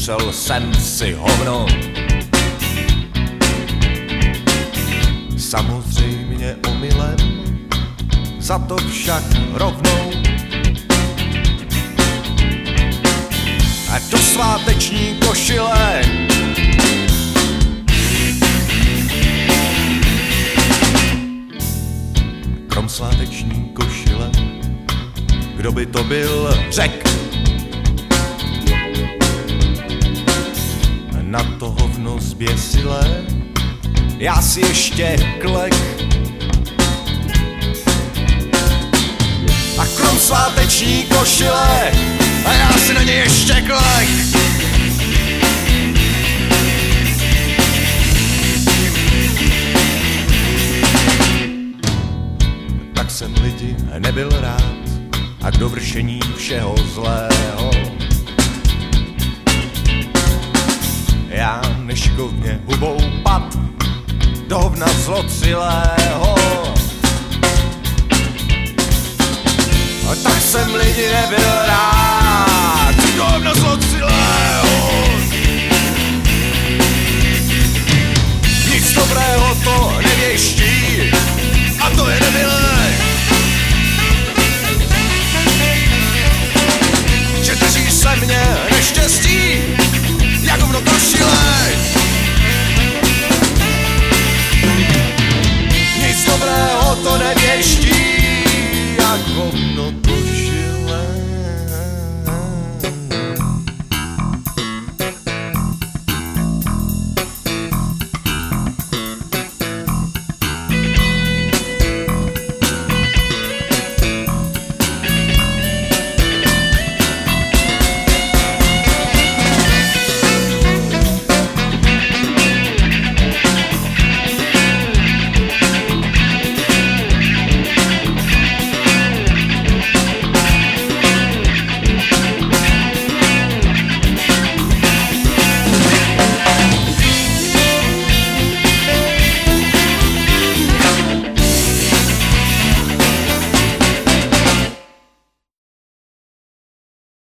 Musel jsem si hovno. Samozřejmě omylem, za to však rovnou. A do sváteční košile krom sváteční košile, kdo by to byl, řek. Na to hovno zběsilé, já si ještě klek. A krom sváteční košile, a já si na ně ještě klek. Tak jsem lidi nebyl rád a k dovršení všeho zlého já nešikovně hubou pad do hovna zlocilého. A tak jsem lidi nebyl rád do hovna zlocilého. Nic dobrého to nevěští a to je nemilé, že drží se mě neštěstí jak hovno košile.